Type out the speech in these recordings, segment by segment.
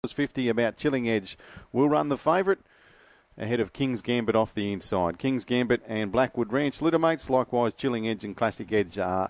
$2.50 about Chilling Edge will run the favourite ahead of King's Gambit off the inside. King's Gambit and Blackwood Ranch littermates. Likewise, Chilling Edge and Classic Edge are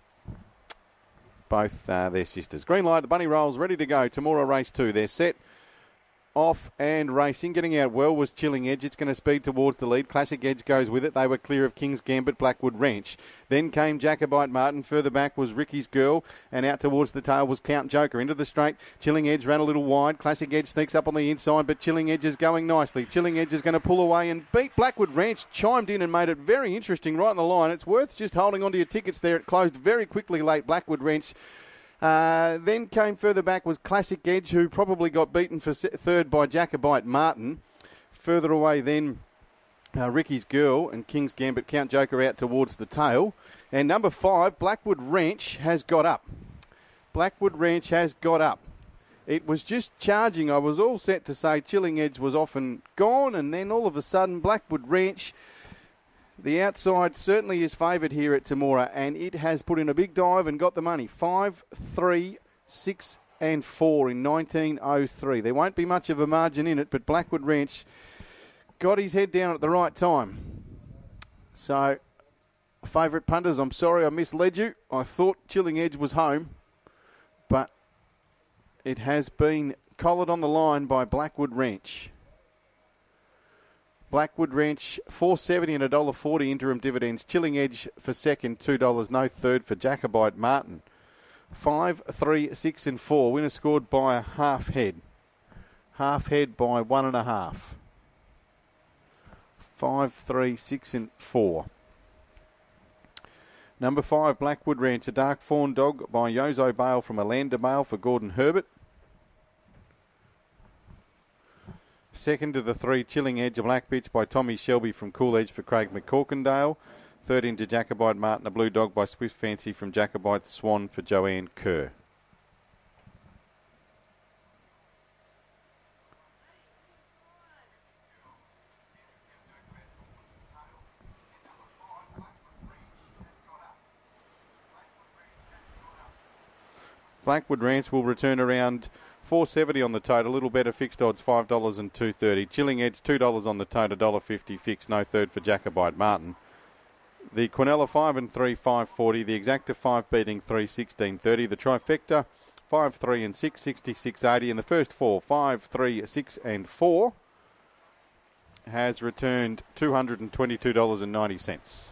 both their sisters. Green light, the Bunny Rolls ready to go. Tamora race 2. They're set, off and racing. Getting out well was Chilling Edge. It's going to speed towards the lead. Classic Edge goes with it. They were clear of King's Gambit, Blackwood Ranch. Then came Jacobite Martin. Further back was Ricky's Girl. And out towards the tail was Count Joker. Into the straight. Chilling Edge ran a little wide. Classic Edge sneaks up on the inside, but Chilling Edge is going nicely. Chilling Edge is going to pull away and beat Blackwood Ranch. Chimed in and made it very interesting right on the line. It's worth just holding on to your tickets there. It closed very quickly late. Blackwood Ranch. Then came further back was Classic Edge, who probably got beaten for third by Jacobite Martin. Further away then Ricky's Girl and King's Gambit. Count Joker out towards the tail. And number 5, Blackwood Ranch, has got up. Blackwood Ranch has got up. It was just charging. I was all set to say Chilling Edge was off and gone, and then all of a sudden Blackwood Ranch, the outside, certainly is favoured here at Tamora, and it has put in a big dive and got the money. 5, 3, 6 and 4 in 1903. There won't be much of a margin in it, but Blackwood Ranch got his head down at the right time. So, favourite punters, I'm sorry I misled you. I thought Chilling Edge was home, but it has been collared on the line by Blackwood Ranch. Blackwood Ranch, $4.70 and $1.40 interim dividends. Chilling Edge for second, $2. No third for Jacobite Martin. 5, 3, 6 and 4. Winner scored by a half head. Half head by 1.5. 5, 3, 6 and 4. Number 5, Blackwood Ranch, a dark fawn dog by Yozo Bale from Orlando Bale for Gordon Herbert. Second to the 3, Chilling Edge, a black bitch by Tommy Shelby from Cool Edge for Craig McCorkindale. Third into Jacobite Martin, a blue dog by Swift Fancy from Jacobite Swan for Joanne Kerr. Blackwood Ranch will return around $4.70 on the tote, a little better fixed odds, $5 and $2.30. Chilling Edge, $2 on the tote, $1.50 fixed, no third for Jacobite Martin. The Quinella 5 and 3, $5.40. The Exacta 5 beating 3, $16.30. The Trifecta 5, 3 and 6, $66.80. And the first 4, 5, 3, 6 and 4 has returned $222.90.